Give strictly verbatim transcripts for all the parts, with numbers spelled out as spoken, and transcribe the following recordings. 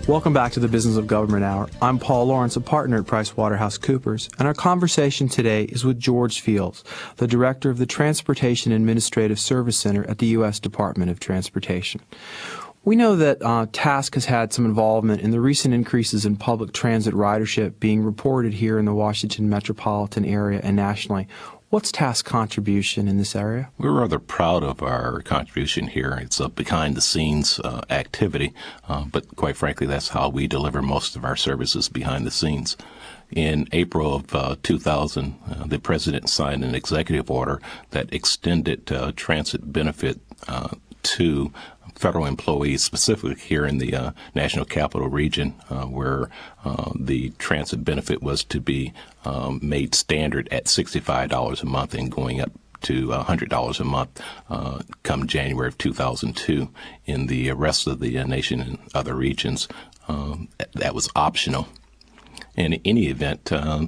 Welcome back to the Business of Government Hour. I'm Paul Lawrence, a partner at PricewaterhouseCoopers, and our conversation today is with George Fields, the Director of the Transportation Administrative Service Center at the U S Department of Transportation. We know that uh, TASC has had some involvement in the recent increases in public transit ridership being reported here in the Washington metropolitan area and nationally. What's TASC's contribution in this area? We're rather proud of our contribution here. It's a behind-the-scenes uh, activity, uh, but quite frankly, that's how we deliver most of our services behind the scenes. In April of uh, two thousand, uh, the President signed an executive order that extended uh, transit benefit uh, to federal employees, specifically here in the uh, National Capital Region, uh, where uh, the transit benefit was to be um, made standard at sixty-five dollars a month and going up to one hundred dollars a month uh, come January of two thousand two. In the rest of the uh, nation and other regions, um, that was optional. In any event, uh,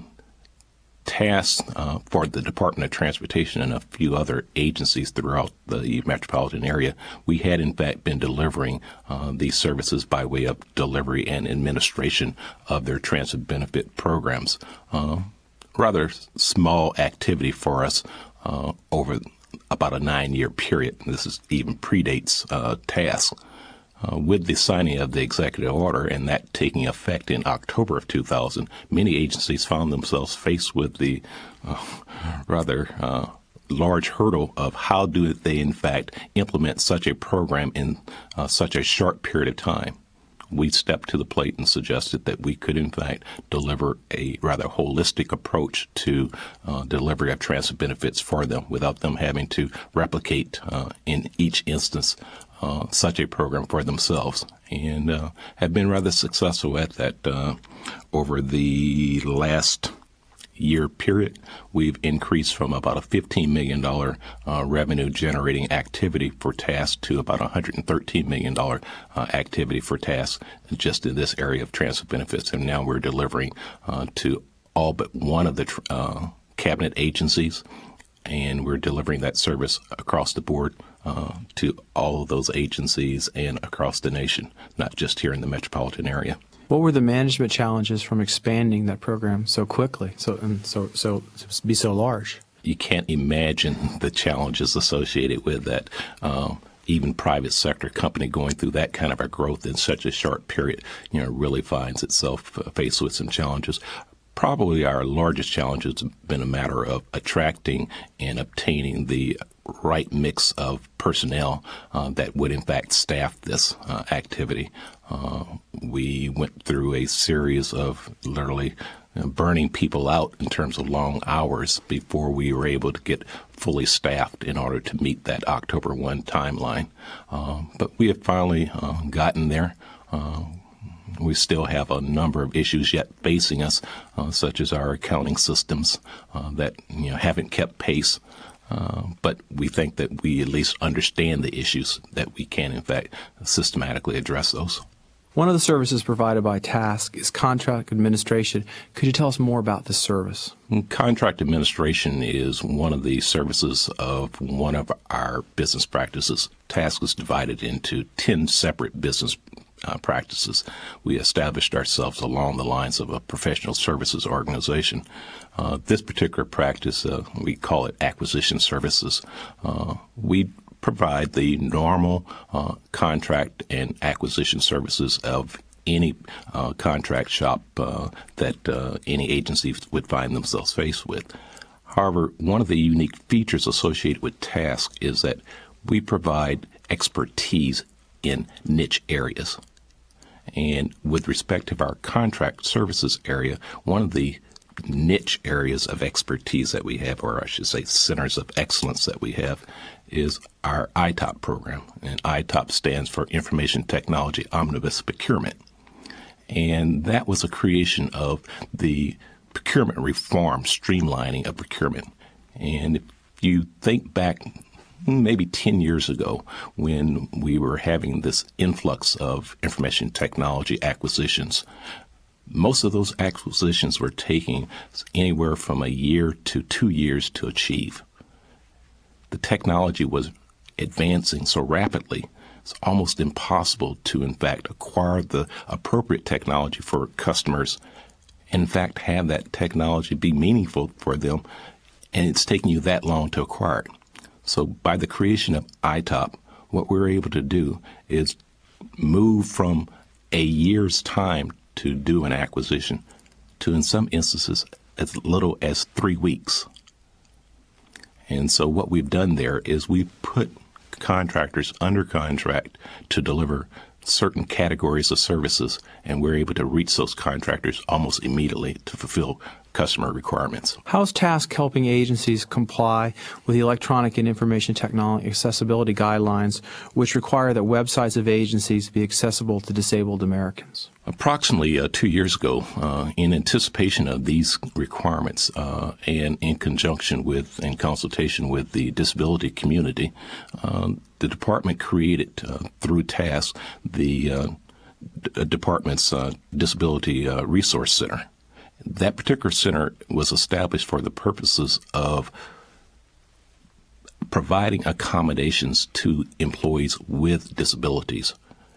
TASC uh, for the Department of Transportation and a few other agencies throughout the metropolitan area, we had in fact been delivering uh, these services by way of delivery and administration of their transit benefit programs. Uh, rather small activity for us uh, over about a nine-year period. This is even predates uh, TASC. Uh, with the signing of the executive order and that taking effect in October of two thousand, many agencies found themselves faced with the uh, rather uh, large hurdle of how do they, in fact, implement such a program in uh, such a short period of time. We stepped to the plate and suggested that we could, in fact, deliver a rather holistic approach to uh, delivery of transit benefits for them without them having to replicate uh, in each instance Uh, such a program for themselves, and uh, have been rather successful at that. Uh, over the last year period, we've increased from about a fifteen million dollars uh, revenue generating activity for TASC to about one hundred thirteen million dollars uh, activity for TASC just in this area of transit benefits. And now we're delivering uh, to all but one of the tr- uh, cabinet agencies, and we're delivering that service across the board uh, to all of those agencies and across the nation, not just here in the metropolitan area. What were the management challenges from expanding that program so quickly, so and so so be so large? You can't imagine the challenges associated with that. Uh, even private sector company going through that kind of a growth in such a short period, you know, really finds itself uh, faced with some challenges. Probably our largest challenge has been a matter of attracting and obtaining the right mix of personnel uh, that would, in fact, staff this uh, activity. Uh, we went through a series of literally you know, burning people out in terms of long hours before we were able to get fully staffed in order to meet that October first timeline. Uh, but we have finally uh, gotten there. Uh, We still have a number of issues yet facing us, uh, such as our accounting systems uh, that you know haven't kept pace. Uh, but we think that we at least understand the issues, that we can, in fact, systematically address those. One of the services provided by TASC is contract administration. Could you tell us more about this service? Contract administration is one of the services of one of our business practices. TASC is divided into ten separate business Uh, practices. We established ourselves along the lines of a professional services organization. Uh, this particular practice, uh, we call it acquisition services. Uh, we provide the normal uh, contract and acquisition services of any uh, contract shop uh, that uh, any agency would find themselves faced with. However, one of the unique features associated with TASC is that we provide expertise in niche areas. And with respect to our contract services area, one of the niche areas of expertise that we have, or I should say centers of excellence that we have, is our I TOP program. And I TOP stands for Information Technology Omnibus Procurement. And that was a creation of the procurement reform, streamlining of procurement. And if you think back maybe ten years ago, when we were having this influx of information technology acquisitions, most of those acquisitions were taking anywhere from a year to two years to achieve. The technology was advancing so rapidly it's almost impossible to, in fact, acquire the appropriate technology for customers, and in fact, have that technology be meaningful for them, and it's taking you that long to acquire it. So by the creation of I TOP, what we're able to do is move from a year's time to do an acquisition to, in some instances, as little as three weeks. And so what we've done there is we've put contractors under contract to deliver certain categories of services, and we're able to reach those contractors almost immediately to fulfill customer requirements. How is TASC helping agencies comply with the Electronic and Information Technology Accessibility Guidelines, which require that websites of agencies be accessible to disabled Americans? Approximately uh, two years ago, uh, in anticipation of these requirements uh, and in conjunction with and consultation with the disability community, uh, the department created uh, through TASC the uh, d- department's uh, Disability uh, Resource Center. That particular center was established for the purposes of providing accommodations to employees with disabilities.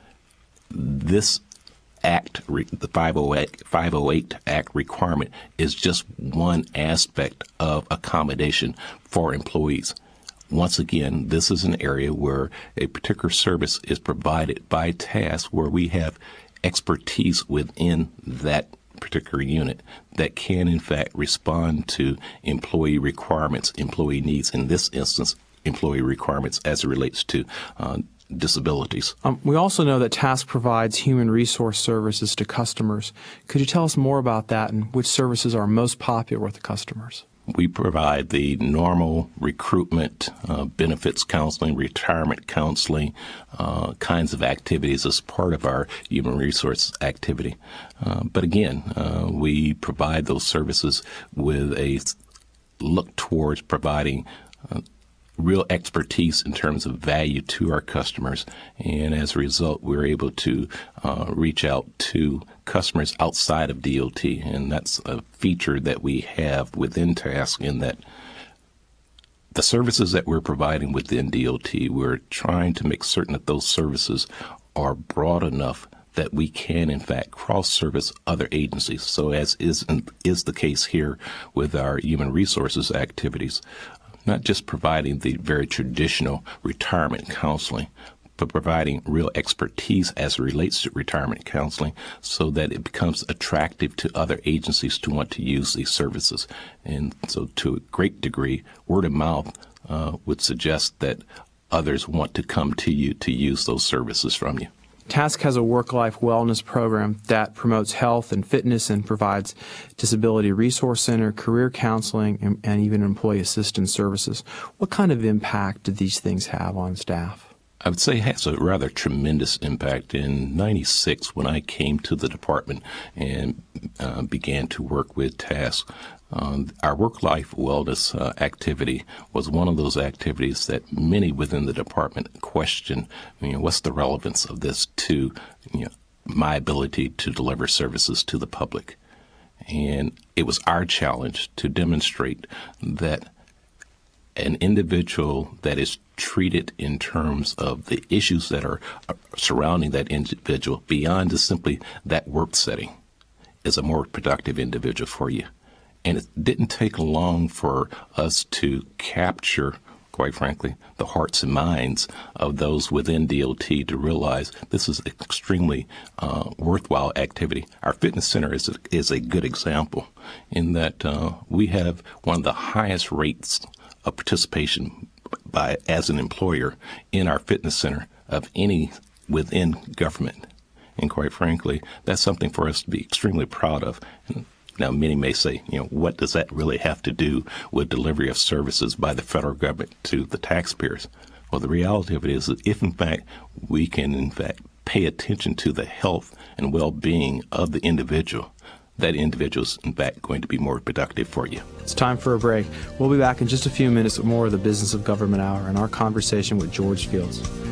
This Act, the five oh eight Act requirement is just one aspect of accommodation for employees. Once again, this is an area where a particular service is provided by TASC, where we have expertise within that particular unit that can, in fact, respond to employee requirements, employee needs, in this instance, employee requirements as it relates to uh, disabilities. Um, we also know that TASC provides human resource services to customers. Could you tell us more about that and which services are most popular with the customers? We provide the normal recruitment, uh, benefits counseling, retirement counseling, uh, kinds of activities as part of our human resource activity. Uh, but again, uh, we provide those services with a look towards providing uh, real expertise in terms of value to our customers, and as a result, we're able to uh, reach out to customers outside of D O T, and that's a feature that we have within TASC in that the services that we're providing within D O T, we're trying to make certain that those services are broad enough that we can, in fact, cross-service other agencies. So as is, is the case here with our human resources activities, not just providing the very traditional retirement counseling, but providing real expertise as it relates to retirement counseling so that it becomes attractive to other agencies to want to use these services. And so to a great degree, word of mouth uh, would suggest that others want to come to you to use those services from you. TASC has a work-life wellness program that promotes health and fitness and provides disability resource center, career counseling, and, and even employee assistance services. What kind of impact do these things have on staff? I would say it has a rather tremendous impact. In ninety-six, when I came to the department and uh, began to work with TASC, Um, our work-life wellness uh, activity was one of those activities that many within the department questioned, you know, what's the relevance of this to, you know, my ability to deliver services to the public? And it was our challenge to demonstrate that an individual that is treated in terms of the issues that are surrounding that individual beyond just simply that work setting is a more productive individual for you. And it didn't take long for us to capture, quite frankly, the hearts and minds of those within D O T to realize this is an extremely uh, worthwhile activity. Our fitness center is a, is a good example in that uh, we have one of the highest rates of participation by as an employer in our fitness center of any within government. And quite frankly, that's something for us to be extremely proud of. And now, many may say, you know, what does that really have to do with delivery of services by the federal government to the taxpayers? Well, the reality of it is that if, in fact, we can, in fact, pay attention to the health and well-being of the individual, that individual is, in fact, going to be more productive for you. It's time for a break. We'll be back in just a few minutes with more of the Business of Government Hour and our conversation with George Fields.